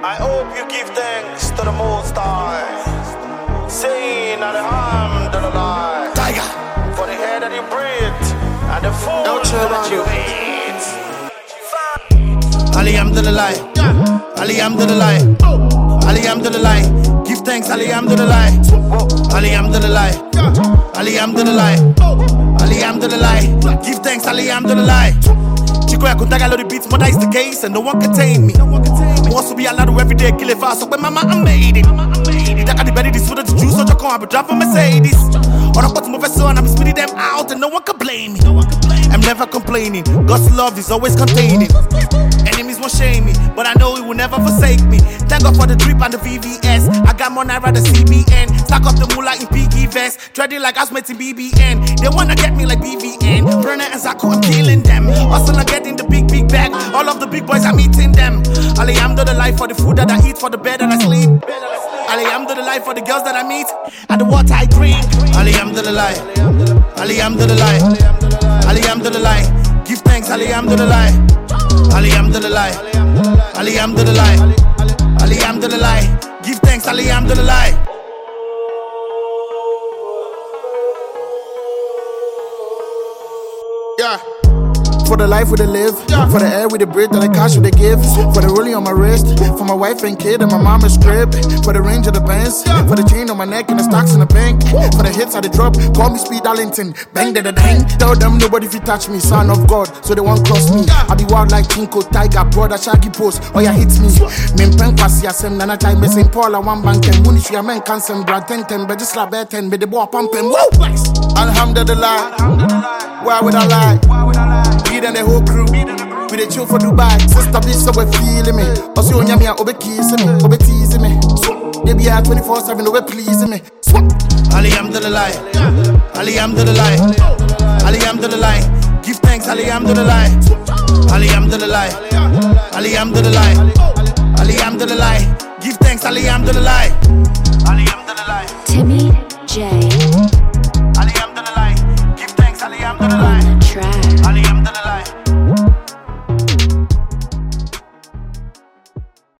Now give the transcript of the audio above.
I hope you give thanks to the Most High, saying Alhamdulillah, Tiger, for the air that you breathe and the food that you eat. Alhamdulillah, Alhamdulillah, Alhamdulillah. Give thanks, Alhamdulillah, Alhamdulillah, Alhamdulillah, Alhamdulillah. Give thanks, Alhamdulillah. Chico, I could tag the beats, but that is the case, and no one can tame me. Wants to be allowed to every day kill it fast, so when mama, I made it. That got the belly, this food, the juice, so I can't be dropping Mercedes. Or I put my vessel and I'm spitting them out, and no one can blame me. I'm never complaining, God's love is always containing. Enemies won't shame me, but I know He will never forsake me. Thank God for the drip and the VVS. I got more Naira than CBN. Stack up the moolah in PG vest, dreading like Asmet in BBN. They wanna get me like BVN. Brenner and Zako, I'm killing them. Hustle and getting the big bag. All of the big boys, I'm eating them. Alhamdulillah for the food that I eat, for the bed that I sleep. Alhamdulillah for the girls that I meet and the water I drink. Alhamdulillah, Alhamdulillah, Alhamdulillah. Give thanks, Alhamdulillah, Alhamdulillah, Alhamdulillah, Alhamdulillah. Give thanks, Alhamdulillah. Yeah. For the life we they live, for the air we they breathe, and the cash we they give, for the rolling on my wrist, for my wife and kid and my mama's crib, for the range of the bands, for the chain on my neck and the stocks in the bank, for the hits I they drop, call me Speed Darlington, bang da da dang. Tell them nobody fi touch me, son of God, so they won't cross me. I be wild like Tinko, Tiger, brother, Shaggy Post, oh yeah hits me. Min pen pass ya sem, nana time me St. Paul, I one bank and Munishi, I men cancel, brad 10, but just like bad 10, but the boy pumping, whoa! Alhamdulillah, why would I lie? And the whole crew, we dey chill for Dubai. Sister bitch, so we feeling me. Also, you nyami obe kissing me, obe teasing me. They be at 24/7, obe pleasing me. Alhamdulillah, Alhamdulillah, Alhamdulillah. Give thanks, Alhamdulillah, Alhamdulillah, Alhamdulillah, Alhamdulillah. Give thanks, Alhamdulillah, Alhamdulillah. Timmy.